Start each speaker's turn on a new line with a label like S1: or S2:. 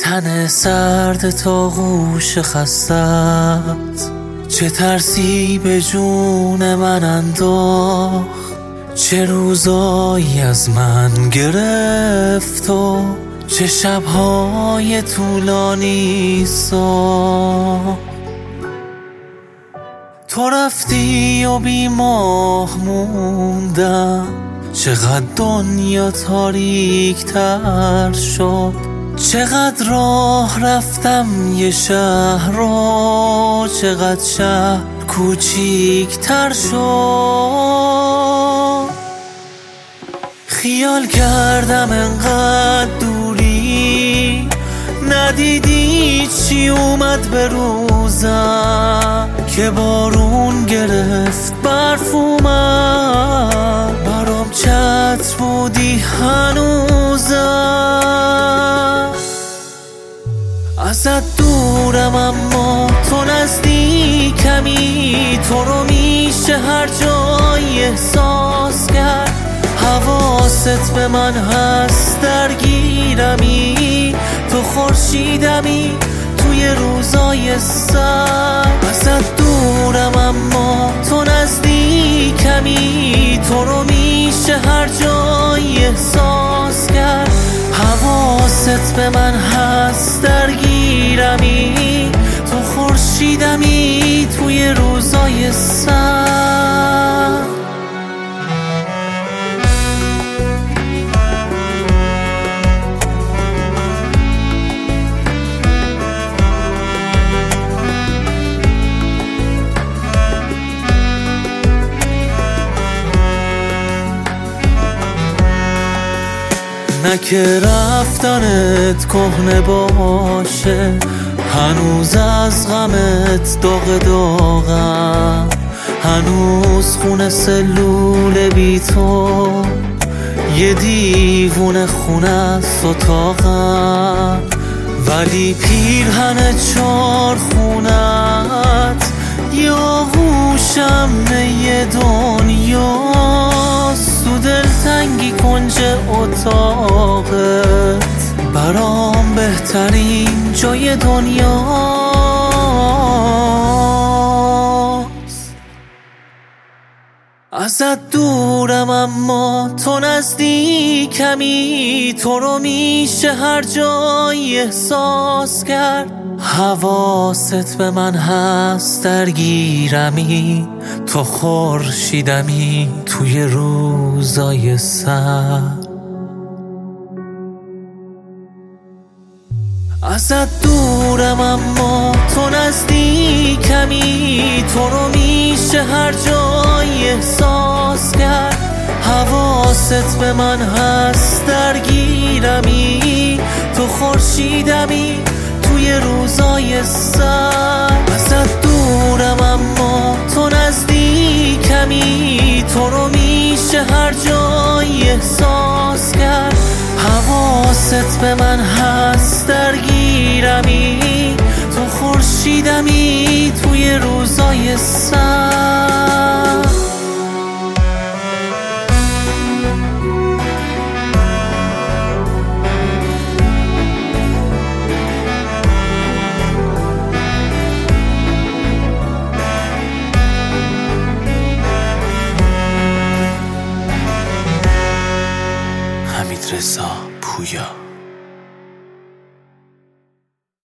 S1: تن سرد تا غوش خستت، چه ترسی به جون من انداخت، چه روزایی از من گرفت و چه شبهای طولانی ساخت. تو رفتی و بی ماه موندم، چقدر دنیا تاریک تر شد، چقدر راه رفتم یه شهر رو، چقدر شهر کوچیک تر شد. خیال کردم انقدر دوری، ندیدی چی اومد به روزم، که بارون گرفت برف اومد، برام چتر بودی هنوزم. ازت دورم اما تو نزدیکمی، تو رو میشه هر جایی احساس کرد، حواست به من هست درگیرمی، تو خورشیدمی توی روزای سرد. ازت دورم اما تو نزدیکمی، تو رو میشه هر جایی احساس کرد، حواست به من هست درگیرمی، تو خورشیدمی توی روزای سرد. نه که رفتنت کهنه باشه، هنوز از غمت داغ داغم، هنوز خون سلول بی تو یه دیوونه خونه است اتاقم، ولی پیرهن چار خونت یه آغوشم یه دنیاست، تو دلتنگی کنج اتاقت برام بهترین جای دنیاست. ازت دورم اما تو نزدیکمی، تو رو میشه هر جایی احساس کرد، حواست به من هست درگیرمی، تو خورشیدمی توی روزای سرد. ازت دورم اما تو نزدیکمی، تو رو میشه هر جایی احساس کرد، حواست به من هست درگیرمی، تو خورشیدمی توی روزای سرد. ازت دورم اما تو نزدیکمی، تو رو میشه هر جایی احساس کرد، حواست به من هست درگیرمی، تو خورشیدمی توی روزای سرد. حمیدرضا پویا.